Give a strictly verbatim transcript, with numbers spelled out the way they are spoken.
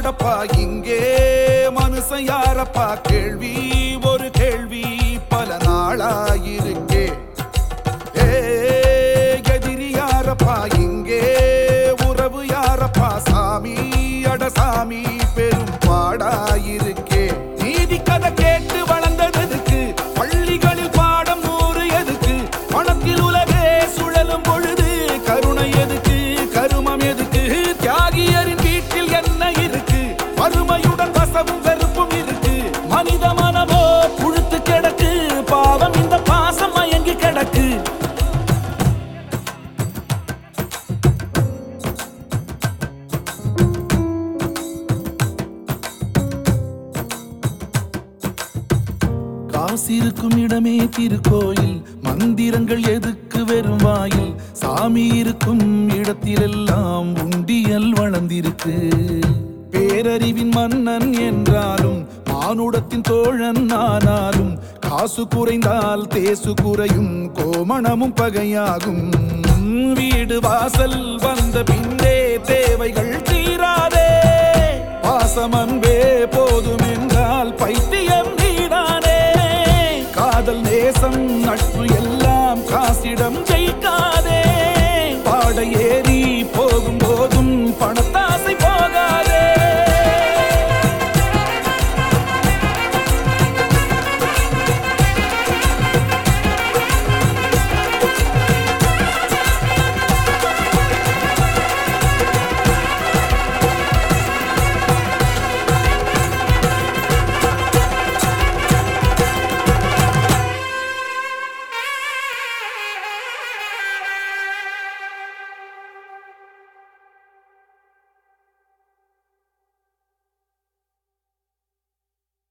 அடப்பா இங்கே மனுஷன் யாரப்பா கேள்வி ஒரு கேள்வி பல நாளாயிருக்கே ஏ எதிரி யாரப்பா இங்கே உறவு யாரப்பா சாமி அட சாமி பெரும் பாடாயிருக்கே நீதி கதை கேட்டு வளர்ந்ததுக்கு பள்ளிகளில் பாடம் நூறு எதுக்கு பணத்தில் உலகே சுழலும் பொழுது கருணை எதுக்கு கருமம் எதுக்கு தியாகியரின் வீட்டில் என்ன இருக்கு வறுமையுடன் வசவும் வெறுப்பும் இருக்கு மனித மனமோ புழுத்து கிடக்கு பாவம் இந்த பாசம் மயங்கி கிடக்கு காசிருக்கும் இடமே திருக்கோயில் மந்திரங்கள் எதுக்கு வெறும் வாயில் சாமி இருக்கும் இடத்திலெல்லாம் உண்டியல் வளர்ந்திருக்கு பேரறிவின் மன்னன் என்றாலும் மானுடத்தின் தோழன் ஆனாலும் காசு குறைந்தால் தேசு குறையும் கோமணமும் பகையாகும் வீடு வாசல் வந்த பின்னே தேவைகள் தீராதே பாசம் அன்பே போது